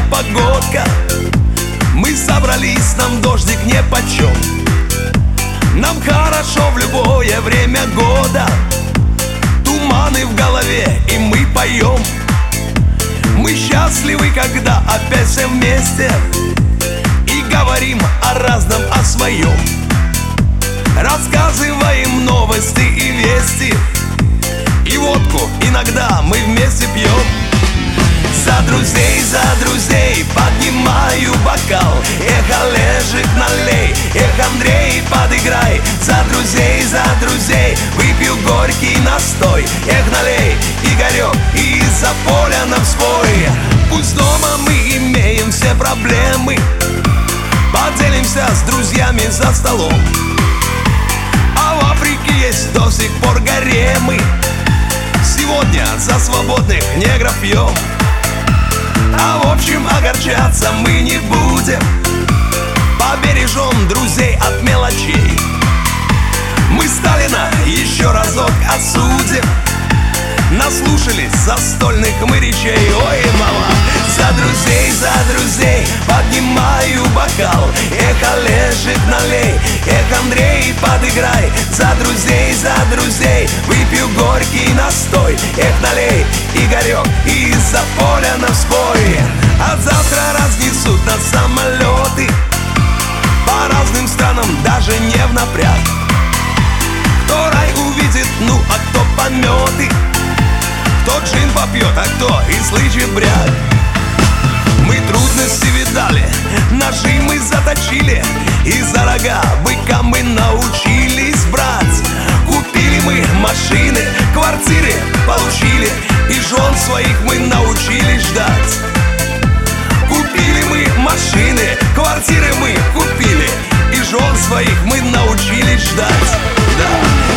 погодка. Мы собрались, нам дождик нипочем. Нам хорошо в любое время года. Туманы в голове, и мы поем. Мы счастливы, когда опять все вместе и говорим о разном, о своем. Рассказываем новости и вести, и водку иногда мы вместе пьем. За друзей поднимаю бокал. Эх, Олежек, налей, эх, Андрей, подыграй. За друзей выпью горький настой. Эх, налей, Игорек, и из-за поля нам спой. Пусть дома мы имеем все проблемы, поделимся с друзьями за столом. А в Африке есть до сих пор гаремы. Сегодня за свободных негров пьем. А в общем огорчаться мы не будем, побережем друзей от мелочей. Мы Сталина еще разок осудим. Наслушались застольных мы речей. Ой, мама, за друзей поднимаю бокал. Эх, Олежек, налей, эх, Андрей, подыграй. За друзей выпью горький настой. Эх, налей, Игорек, и из-за поля нам спой. А завтра разнесут нас самолеты по разным странам, даже не в напряг. Кто рай увидит, ну а кто пометы, кто джин попьет, а кто и слышит бряк. Мы трудности видали, ножи мы заточили, и за рога быка мы научились брать. Купили мы машины, квартиры получили, и жен своих мы научились ждать. Купили мы машины, квартиры мы купили, и жен своих мы научились ждать. Да.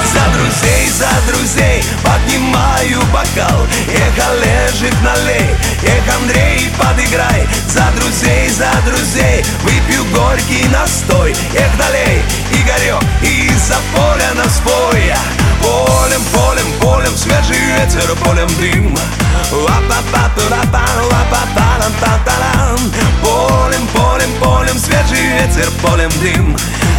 За друзей поднимаю бокал. Эх, Олежек, налей, эх, Андрей, подыграй. За друзей выпью горький настой. Эх, налей, Игорек, и из-за поля нам спой. Полем, свежий ветер, полем дым. Полем, свежий ветер, полем дым.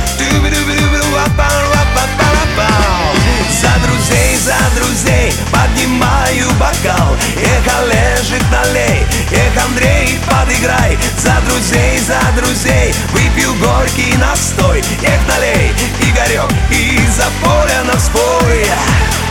За друзей поднимаю бокал. Эх, Олежек, налей, эх, Андрей, подыграй. За друзей выпью горький настой. Эх, налей, Игорек, и из-за поля нам спой.